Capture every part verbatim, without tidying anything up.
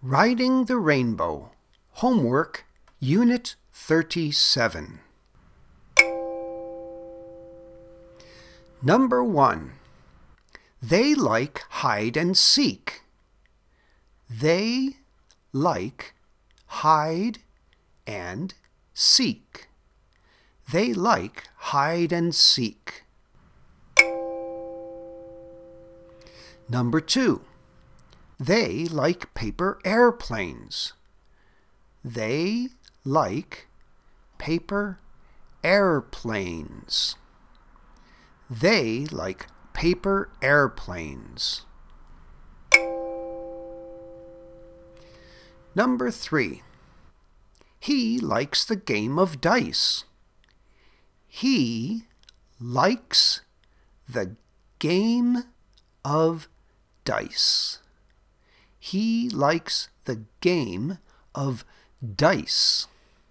Riding the Rainbow, Homework, Unit thirty-seven. Number one. They like hide and seek. They like hide and seek. They like hide and seek. Number two. They like paper airplanes. They like paper airplanes. They like paper airplanes. Number three. He likes the game of dice. He likes the game of dice. He likes the game of dice.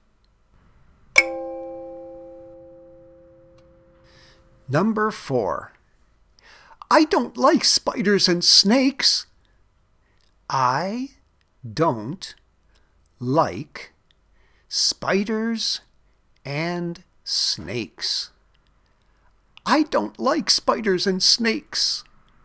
Number four. I don't like spiders and snakes. I don't like spiders and snakes. I don't like spiders and snakes.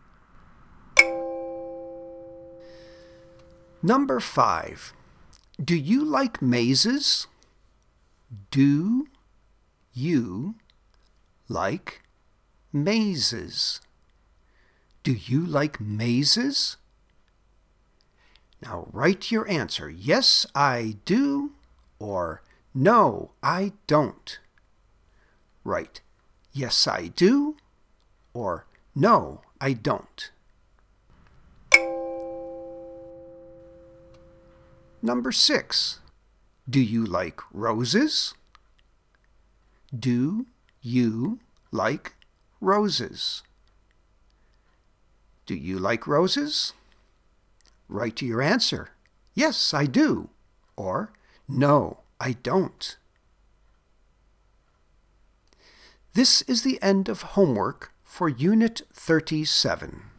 Number five. Do you like mazes? Do you like mazes? Do you like mazes? Now write your answer. Yes, I do, or no, I don't. Write, yes, I do, or no, I don't. Number six. Do you like roses? Do you like roses? Do you like roses? Write your answer. Yes, I do. Or, no, I don't. This is the end of homework for Unit thirty-seven.